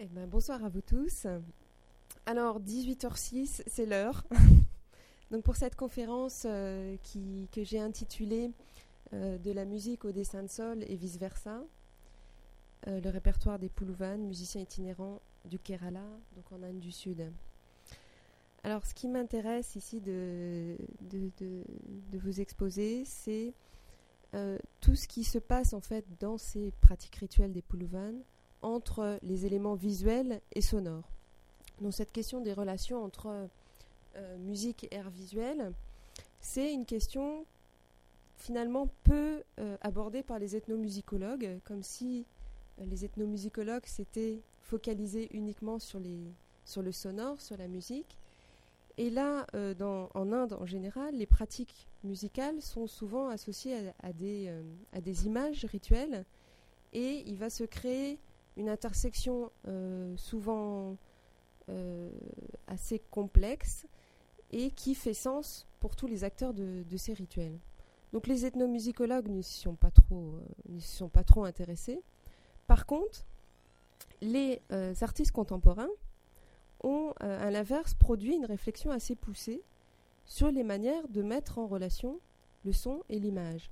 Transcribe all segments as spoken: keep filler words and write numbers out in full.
Eh ben, bonsoir à vous tous. Alors, dix-huit heures six, c'est l'heure. Donc, pour cette conférence euh, qui, que j'ai intitulée euh, De la musique au dessin de sol et vice-versa, euh, le répertoire des Puluvan, musiciens itinérants du Kerala, donc en Inde du Sud. Alors, ce qui m'intéresse ici de, de, de, de vous exposer, c'est euh, tout ce qui se passe en fait dans ces pratiques rituelles des Puluvan, entre les éléments visuels et sonores. Donc cette question des relations entre euh, musique et art visuel, c'est une question finalement peu euh, abordée par les ethnomusicologues, comme si euh, les ethnomusicologues s'étaient focalisés uniquement sur, les, sur le sonore, sur la musique. Et là, euh, dans, en Inde en général, les pratiques musicales sont souvent associées à, à, des, euh, à des images rituelles, et il va se créer une intersection euh, souvent euh, assez complexe et qui fait sens pour tous les acteurs de, de ces rituels. Donc les ethnomusicologues n'y sont pas trop, euh, n'y sont pas trop intéressés. Par contre, les euh, artistes contemporains ont, euh, à l'inverse, produit une réflexion assez poussée sur les manières de mettre en relation le son et l'image.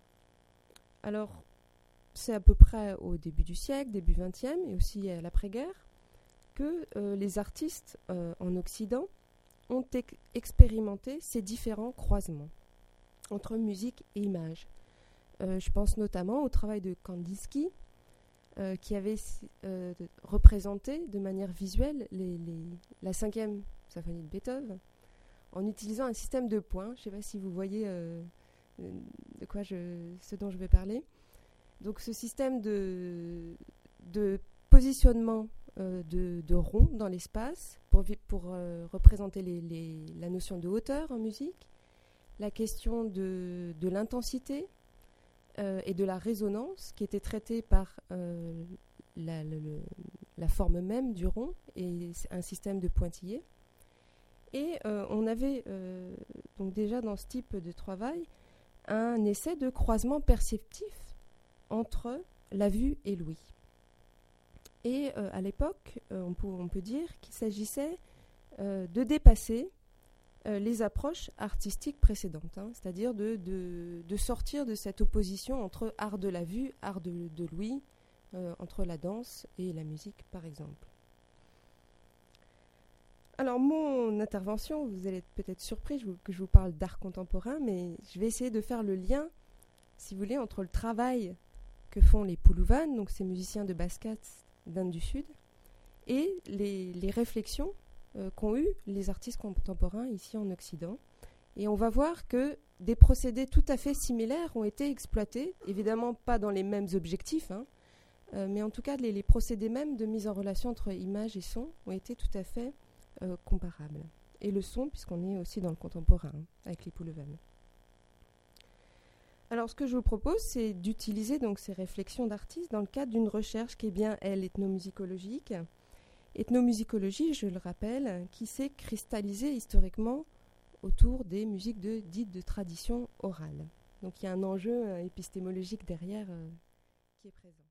Alors, c'est à peu près au début du siècle, début vingtième, et aussi à l'après-guerre, que euh, les artistes euh, en Occident ont ex- expérimenté ces différents croisements entre musique et image. Euh, je pense notamment au travail de Kandinsky, euh, qui avait euh, de, représenté de manière visuelle les, les, la cinquième symphonie de Beethoven en utilisant un système de points. Je ne sais pas si vous voyez euh, de quoi je, ce dont je vais parler. Donc ce système de, de positionnement euh, de, de rond dans l'espace pour, pour euh, représenter les, les, la notion de hauteur en musique, la question de, de l'intensité euh, et de la résonance qui était traitée par euh, la, le, la forme même du rond et un système de pointillés. Et euh, on avait euh, donc déjà dans ce type de travail un essai de croisement perceptif entre la vue et l'ouïe. Et euh, à l'époque, euh, on, peut, on peut dire qu'il s'agissait euh, de dépasser euh, les approches artistiques précédentes, hein, c'est-à-dire de, de, de sortir de cette opposition entre art de la vue, art de, de l'ouïe, euh, entre la danse et la musique, par exemple. Alors, mon intervention, vous allez être peut-être surpris je vous, que je vous parle d'art contemporain, mais je vais essayer de faire le lien, si vous voulez, entre le travail que font les Puluvan, donc ces musiciens de baskat d'Inde du Sud, et les, les réflexions euh, qu'ont eues les artistes contemporains ici en Occident. Et on va voir que des procédés tout à fait similaires ont été exploités, évidemment pas dans les mêmes objectifs, hein, euh, mais en tout cas les, les procédés mêmes de mise en relation entre image et son ont été tout à fait euh, comparables. Et le son, puisqu'on est aussi dans le contemporain, hein, avec les Puluvan. Alors, ce que je vous propose, c'est d'utiliser donc ces réflexions d'artistes dans le cadre d'une recherche qui est bien, elle, ethnomusicologique. Ethnomusicologie, je le rappelle, qui s'est cristallisée historiquement autour des musiques de, dites de tradition orale. Donc, il y a un enjeu euh, épistémologique derrière euh, qui est présent.